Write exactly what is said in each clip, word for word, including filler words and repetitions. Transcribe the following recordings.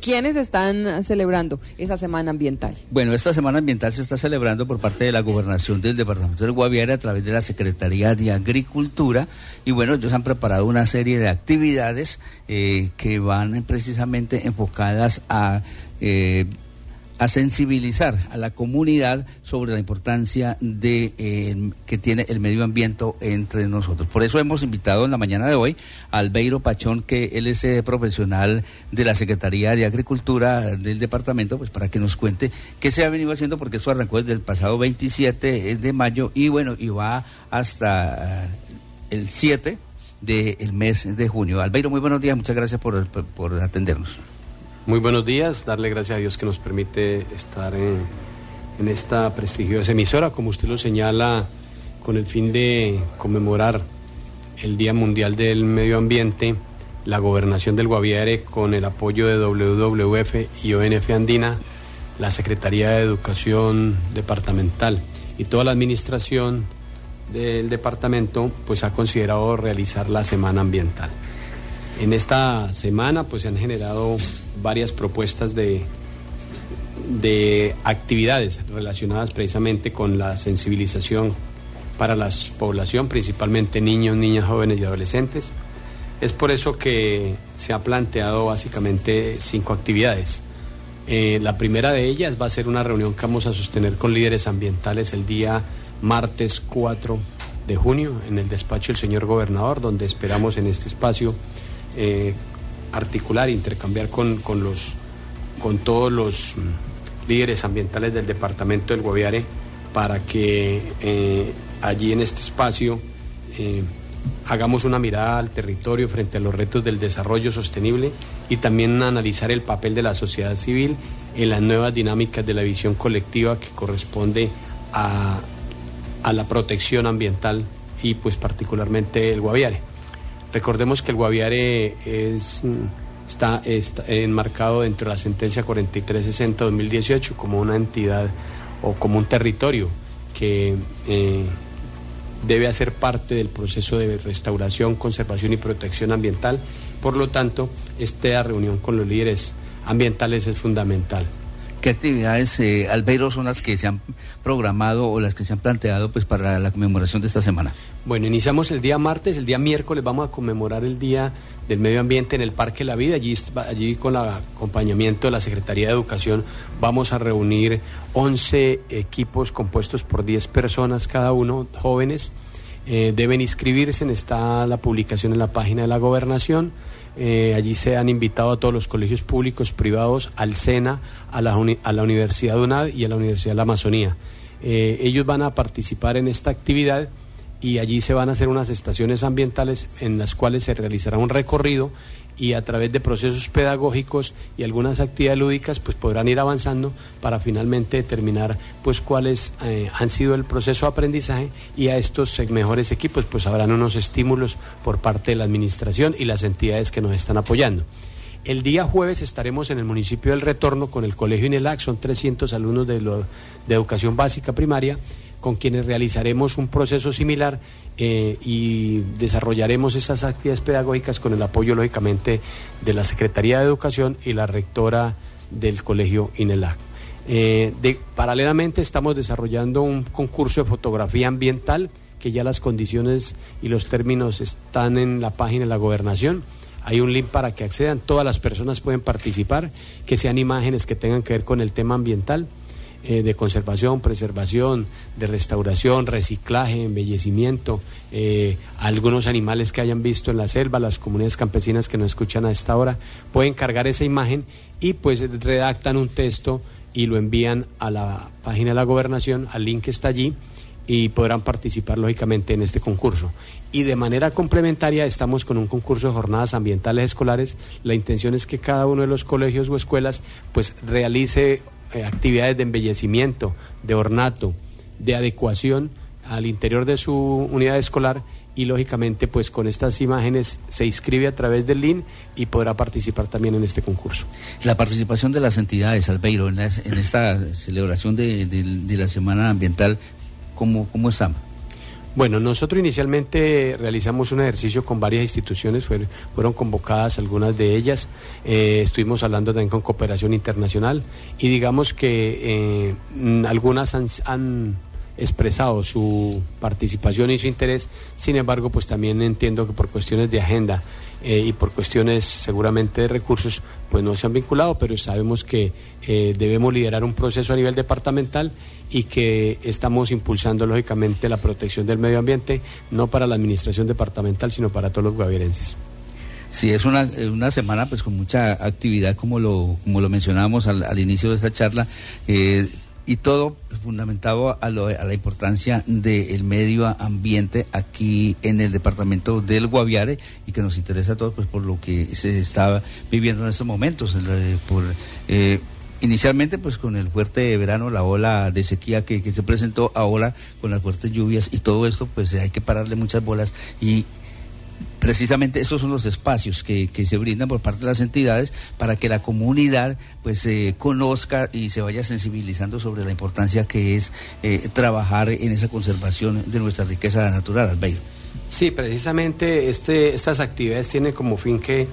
¿quiénes están celebrando esa semana ambiental? Bueno, esta semana ambiental se está celebrando por parte de la Gobernación del Departamento del Guaviare a través de la Secretaría de Agricultura, y bueno, ellos han preparado una serie de actividades eh, que van precisamente enfocadas a... Eh, a sensibilizar a la comunidad sobre la importancia de eh, que tiene el medio ambiente entre nosotros. Por eso hemos invitado en la mañana de hoy a Albeiro Pachón, que él es eh, profesional de la Secretaría de Agricultura del departamento, pues para que nos cuente qué se ha venido haciendo, porque esto arrancó desde el pasado veintisiete de mayo y bueno, y va hasta uh, el siete del mes de junio. Albeiro, muy buenos días, muchas gracias por, por, por atendernos. Muy buenos días, darle gracias a Dios que nos permite estar en, en esta prestigiosa emisora, como usted lo señala, con el fin de conmemorar el Día Mundial del Medio Ambiente. La Gobernación del Guaviare, con el apoyo de W W F y O N F Andina, la Secretaría de Educación Departamental y toda la administración del departamento, pues ha considerado realizar la Semana Ambiental. En esta semana pues se han generado varias propuestas de, de actividades relacionadas precisamente con la sensibilización para la población, principalmente niños, niñas, jóvenes y adolescentes. Es por eso que se ha planteado básicamente cinco actividades. Eh, la primera de ellas va a ser una reunión que vamos a sostener con líderes ambientales el día martes cuatro de junio en el despacho del señor gobernador, donde esperamos en este espacio Eh, articular e intercambiar con, con, los, con todos los mm, líderes ambientales del departamento del Guaviare para que eh, allí en este espacio eh, hagamos una mirada al territorio frente a los retos del desarrollo sostenible y también analizar el papel de la sociedad civil en las nuevas dinámicas de la visión colectiva que corresponde a, a la protección ambiental y pues particularmente el Guaviare. Recordemos que el Guaviare es, está, está enmarcado dentro de la sentencia cuarenta y tres sesenta de dos mil dieciocho como una entidad o como un territorio que eh, debe hacer parte del proceso de restauración, conservación y protección ambiental. Por lo tanto, esta reunión con los líderes ambientales es fundamental. ¿Qué actividades, eh, Albeiro, son las que se han programado o las que se han planteado pues para la conmemoración de esta semana? Bueno, iniciamos el día martes, el día miércoles vamos a conmemorar el Día del Medio Ambiente en el Parque La Vida. Allí, allí con el acompañamiento de la Secretaría de Educación vamos a reunir once equipos compuestos por diez personas cada uno, jóvenes. Eh, deben inscribirse, está la publicación en la página de la Gobernación. Eh, allí se han invitado a todos los colegios públicos, privados, al SENA, a la, uni- a la Universidad de UNAD y a la Universidad de la Amazonía. Eh, ellos van a participar en esta actividad y allí se van a hacer unas estaciones ambientales en las cuales se realizará un recorrido y a través de procesos pedagógicos y algunas actividades lúdicas pues podrán ir avanzando para finalmente determinar pues cuáles eh, han sido el proceso de aprendizaje, y a estos mejores equipos pues habrán unos estímulos por parte de la administración y las entidades que nos están apoyando. El día jueves estaremos en el municipio del Retorno con el Colegio INELAC, son trescientos alumnos de, lo, de educación básica primaria, con quienes realizaremos un proceso similar eh, y desarrollaremos esas actividades pedagógicas con el apoyo, lógicamente, de la Secretaría de Educación y la rectora del Colegio INELAC. Eh, de, paralelamente estamos desarrollando un concurso de fotografía ambiental, que ya las condiciones y los términos están en la página de la Gobernación. Hay un link para que accedan, todas las personas pueden participar, que sean imágenes que tengan que ver con el tema ambiental. Eh, de conservación, preservación, de restauración, reciclaje, embellecimiento, eh, algunos animales que hayan visto en la selva, las comunidades campesinas que nos escuchan a esta hora, pueden cargar esa imagen y pues redactan un texto y lo envían a la página de la Gobernación, al link que está allí, y podrán participar lógicamente en este concurso. Y de manera complementaria estamos con un concurso de jornadas ambientales escolares. La intención es que cada uno de los colegios o escuelas pues realice eh, actividades de embellecimiento, de ornato, de adecuación al interior de su unidad escolar, y lógicamente pues con estas imágenes se inscribe a través del link y podrá participar también en este concurso. La participación de las entidades, Albeiro, en, las, en esta celebración de, de, de la Semana Ambiental, ¿cómo, cómo está? Bueno, nosotros inicialmente realizamos un ejercicio con varias instituciones, fueron, fueron convocadas algunas de ellas, eh, estuvimos hablando también con Cooperación Internacional y digamos que eh, algunas han, han expresado su participación y su interés, sin embargo pues también entiendo que por cuestiones de agenda eh, y por cuestiones seguramente de recursos pues no se han vinculado, pero sabemos que eh, debemos liderar un proceso a nivel departamental y que estamos impulsando lógicamente la protección del medio ambiente, no para la administración departamental, sino para todos los guaviarenses. Sí, es una, una semana pues con mucha actividad, como lo, como lo mencionábamos al, al inicio de esta charla, eh, y todo fundamentado a, lo, a la importancia del medio ambiente aquí en el departamento del Guaviare, y que nos interesa a todos pues por lo que se está viviendo en estos momentos, por... Eh, Inicialmente, pues con el fuerte verano, la ola de sequía que, que se presentó, ahora con las fuertes lluvias y todo esto, pues hay que pararle muchas bolas, y precisamente estos son los espacios que, que se brindan por parte de las entidades para que la comunidad pues eh, conozca y se vaya sensibilizando sobre la importancia que es eh, trabajar en esa conservación de nuestra riqueza natural, Albeiro. Sí, precisamente este, estas actividades tienen como fin que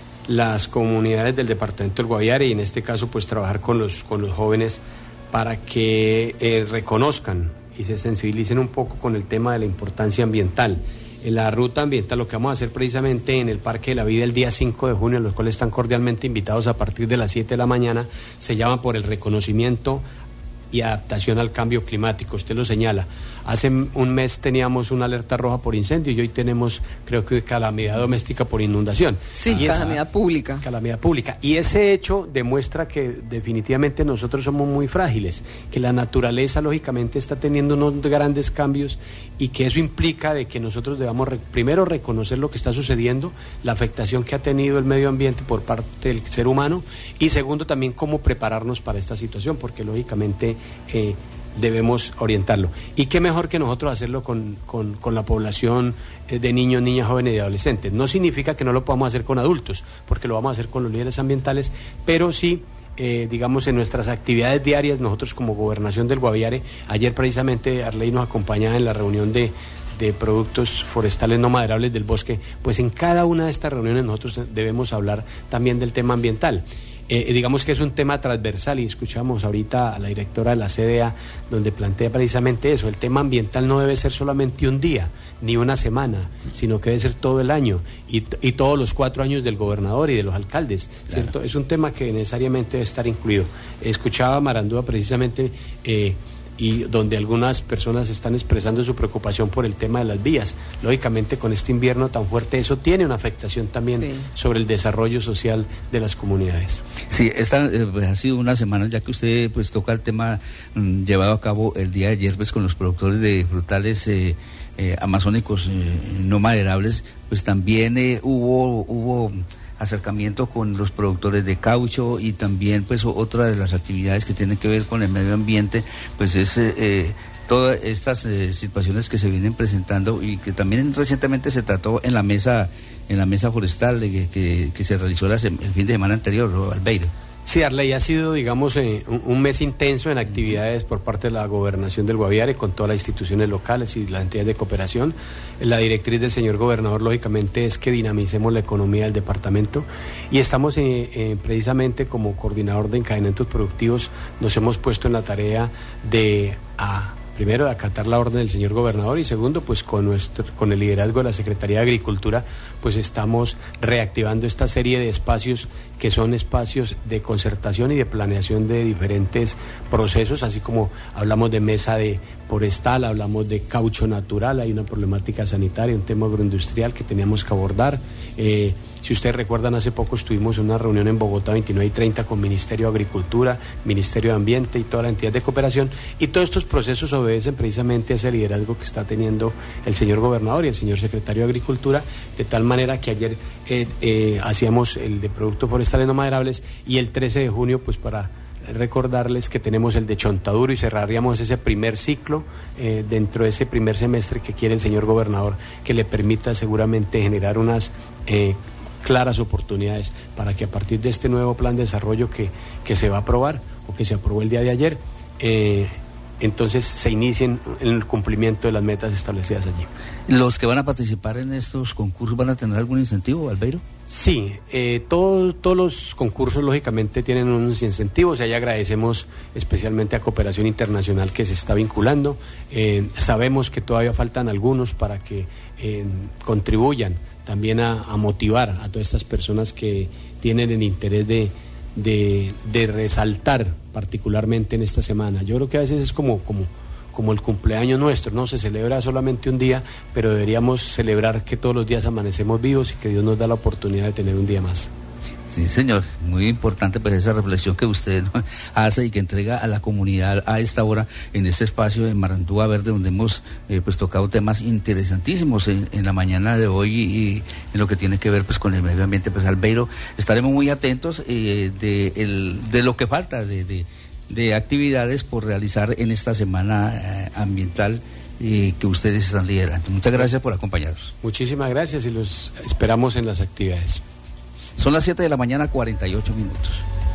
las comunidades del departamento del Guaviare, y en este caso pues trabajar con los, con los jóvenes para que eh, reconozcan y se sensibilicen un poco con el tema de la importancia ambiental. En la ruta ambiental lo que vamos a hacer precisamente en el Parque de la Vida el día cinco de junio, los cuales están cordialmente invitados a partir de las siete de la mañana, se llama por el reconocimiento y adaptación al cambio climático. Usted lo señala. Hace un mes teníamos una alerta roja por incendio y hoy tenemos, creo que, calamidad doméstica por inundación. Sí, y calamidad esa, pública. Calamidad pública. Y ese hecho demuestra que definitivamente nosotros somos muy frágiles, que la naturaleza lógicamente está teniendo unos grandes cambios y que eso implica de que nosotros debamos re- primero reconocer lo que está sucediendo, la afectación que ha tenido el medio ambiente por parte del ser humano, y segundo también cómo prepararnos para esta situación, porque lógicamente eh, debemos orientarlo. Y qué mejor que nosotros hacerlo con, con, con la población de niños, niñas, jóvenes y adolescentes. No significa que no lo podamos hacer con adultos, porque lo vamos a hacer con los líderes ambientales, pero sí, eh, digamos, en nuestras actividades diarias, nosotros como Gobernación del Guaviare, ayer precisamente Arley nos acompañaba en la reunión de de productos forestales no maderables del bosque, pues en cada una de estas reuniones nosotros debemos hablar también del tema ambiental. Eh, digamos que es un tema transversal, y escuchamos ahorita a la directora de la C D A donde plantea precisamente eso. El tema ambiental no debe ser solamente un día ni una semana, sino que debe ser todo el año y, y todos los cuatro años del gobernador y de los alcaldes, ¿cierto? Claro. Es un tema que necesariamente debe estar incluido. Escuchaba a Marandúa precisamente eh, y donde algunas personas están expresando su preocupación por el tema de las vías. Lógicamente, con este invierno tan fuerte, eso tiene una afectación también sí. sobre el desarrollo social de las comunidades. Sí, esta eh, pues, ha sido una semana, ya que usted pues toca el tema mmm, llevado a cabo el día de ayer pues con los productores de frutales eh, eh, amazónicos eh, no maderables, pues también eh, hubo hubo acercamiento con los productores de caucho, y también pues otra de las actividades que tienen que ver con el medio ambiente pues es eh, todas estas eh, situaciones que se vienen presentando y que también recientemente se trató en la mesa en la mesa forestal que, que, que se realizó la, el fin de semana anterior, ¿no, Albeiro? Sí, Arley, ha sido, digamos, eh, un, un mes intenso en actividades por parte de la Gobernación del Guaviare con todas las instituciones locales y las entidades de cooperación. La directriz del señor gobernador, lógicamente, es que dinamicemos la economía del departamento, y estamos eh, eh, precisamente como coordinador de encadenamientos productivos, nos hemos puesto en la tarea de a, primero, de acatar la orden del señor gobernador, y segundo, pues con nuestro, con el liderazgo de la Secretaría de Agricultura, pues estamos reactivando esta serie de espacios que son espacios de concertación y de planeación de diferentes procesos, así como hablamos de mesa de forestal, hablamos de caucho natural, hay una problemática sanitaria, un tema agroindustrial que teníamos que abordar. Eh, si ustedes recuerdan, hace poco estuvimos en una reunión en Bogotá, veintinueve y treinta, con Ministerio de Agricultura, Ministerio de Ambiente y toda la entidad de cooperación, y todos estos procesos obedecen precisamente a ese liderazgo que está teniendo el señor gobernador y el señor secretario de Agricultura, de tal manera que ayer eh, eh, hacíamos el de productos forestales no maderables, y el trece de junio, pues para recordarles que tenemos el de Chontaduro, y cerraríamos ese primer ciclo eh, dentro de ese primer semestre que quiere el señor gobernador, que le permita seguramente generar unas eh, claras oportunidades para que a partir de este nuevo plan de desarrollo que, que se va a aprobar o que se aprobó el día de ayer, eh, entonces se inicien en el cumplimiento de las metas establecidas allí. ¿Los que van a participar en estos concursos van a tener algún incentivo, Albeiro? Sí, eh, todo, todos los concursos lógicamente tienen unos incentivos, y ahí agradecemos especialmente a Cooperación Internacional que se está vinculando. Eh, sabemos que todavía faltan algunos para que eh, contribuyan también a, a motivar a todas estas personas que tienen el interés de, de, de resaltar particularmente en esta semana. Yo creo que a veces es como... como como el cumpleaños nuestro, no se celebra solamente un día, pero deberíamos celebrar que todos los días amanecemos vivos y que Dios nos da la oportunidad de tener un día más. Sí, señor, muy importante pues esa reflexión que usted, ¿no?, hace y que entrega a la comunidad a esta hora en este espacio de Marandúa Verde, donde hemos eh, pues tocado temas interesantísimos en, en la mañana de hoy y, y en lo que tiene que ver pues con el medio ambiente. Pues Albeiro, estaremos muy atentos eh, de, el, de lo que falta de, de de actividades por realizar en esta semana eh, ambiental eh, que ustedes están liderando. Muchas gracias por acompañarnos. Muchísimas gracias y los esperamos en las actividades. Son las siete de la mañana, cuarenta y ocho minutos.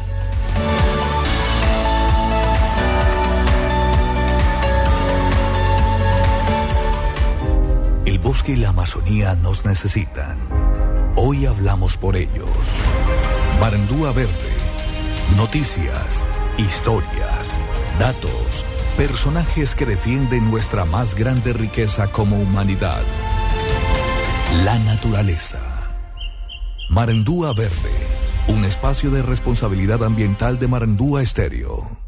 El bosque y la Amazonía nos necesitan. Hoy hablamos por ellos. Marandúa Verde. Noticias, historias, datos, personajes que defienden nuestra más grande riqueza como humanidad, la naturaleza. Marandúa Verde, un espacio de responsabilidad ambiental de Marandúa Estéreo.